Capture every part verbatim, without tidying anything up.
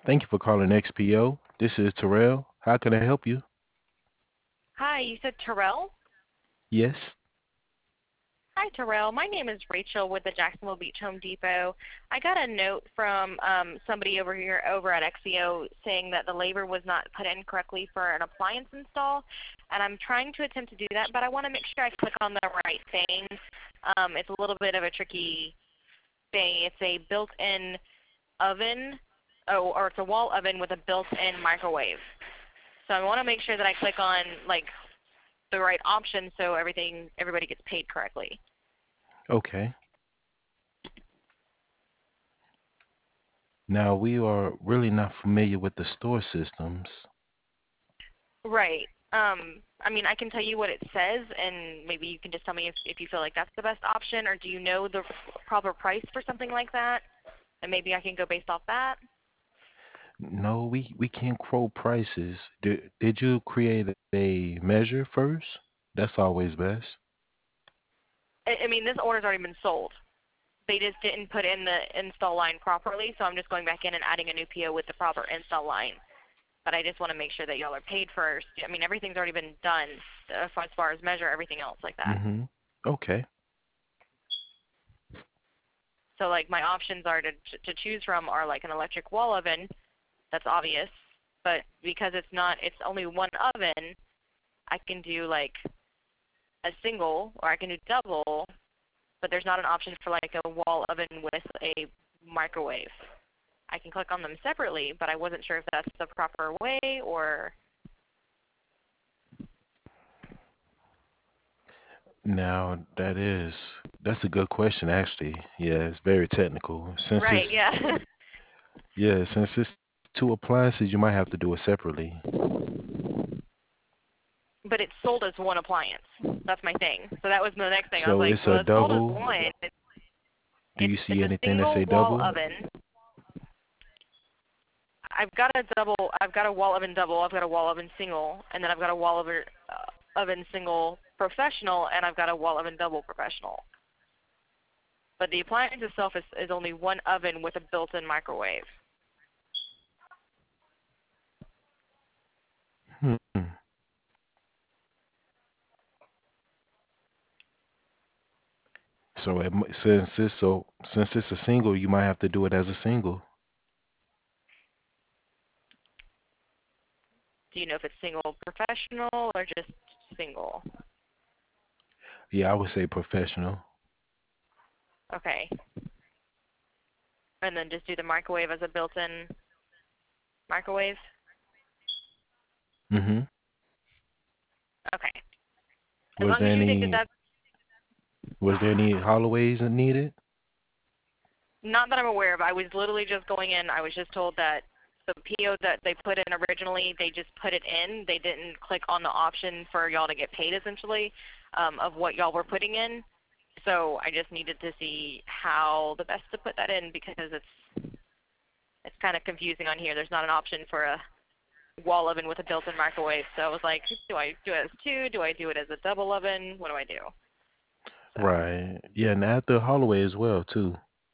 Thank you for calling X P O. This is Terrell. How can I help you? Hi, you said Terrell? Yes. Hi, Terrell. My name is Rachel with the Jacksonville Beach Home Depot. I got a note from um, somebody over here over at X E O saying that the labor was not put in correctly for an appliance install, and I'm trying to attempt to do that, but I want to make sure I click on the right thing. Um, it's a little bit of a tricky thing. It's a built-in oven, oh, or it's a wall oven with a built-in microwave. So I want to make sure that I click on like the right option so everything everybody gets paid correctly. Okay. Now, we are really not familiar with the store systems. Right. Um, I mean, I can tell you what it says, and maybe you can just tell me if, if you feel like that's the best option, or do you know the proper price for something like that? And maybe I can go based off that. No, we, we can't quote prices. Did, did you create a measure first? That's always best. I, I mean, this order's already been sold. They just didn't put in the install line properly, so I'm just going back in and adding a new P O with the proper install line. But I just want to make sure that y'all are paid first. I mean, everything's already been done uh, as far as measure, everything else like that. Mm-hmm. Okay. So like my options are to, to choose from are like an electric wall oven, that's obvious, but because it's not, it's only one oven, I can do like a single or I can do double, but there's not an option for like a wall oven with a microwave. I can click on them separately, but I wasn't sure if that's the proper way or. Now, that is, that's a good question, actually. Yeah, it's very technical. Since Right, it's, yeah. yeah, since it's two appliances, you might have to do it separately. But it's sold as one appliance. That's my thing. So that was the next thing. I was So like, it's a well, it's sold as double. one. Do It's you see it's a anything that single say wall double? oven. I've got a double. I've got a wall oven double. I've got a wall oven single, and then I've got a wall oven uh, oven single professional, and I've got a wall oven double professional. But the appliance itself is, is only one oven with a built-in microwave. Hmm. So it, mi- since it's so since it's a single, you might have to do it as a single. Do you know if it's single professional or just single? Yeah, I would say professional. Okay. And then just do the microwave as a built-in microwave? Mm-hmm. Okay. As Was long there as you think that any that's was there any Holloways needed? not that I'm aware of. I was literally just going in. I was just told that the P O that they put in originally, they just put it in. They didn't click on the option for y'all to get paid essentially um, of what y'all were putting in. So I just needed to see how the best to put that in because it's it's kind of confusing on here. There's not an option for a wall oven with a built-in microwave. So I was like, do I do it as two? Do I do it as a double oven? What do I do? So Right. Yeah, and add the Holloway as well too,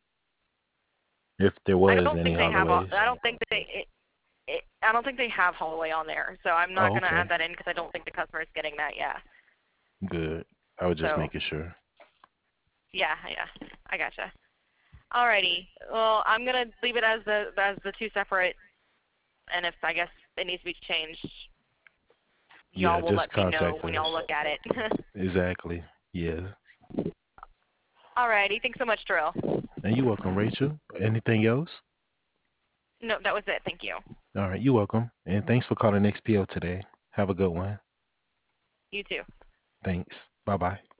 if there I was don't any think they have. all- Holloways. I don't think they. It, it, I don't think they have Holloway on there. So I'm not Oh, gonna add okay. that in because I don't think the customer is getting that yet. Good. I was just So making sure. yeah, yeah, I gotcha. Alrighty. Well, I'm gonna leave it as the as the two separate, and if I guess it needs to be changed, Yeah, y'all will just let me know contact when y'all us. look at it. Exactly. Yeah. Alrighty. Thanks so much, Terrell. And you're welcome, Rachel. Anything else? No, that was it. Thank you. All right, you're welcome. And thanks for calling X P O today. Have a good one. You too. Thanks. Bye bye.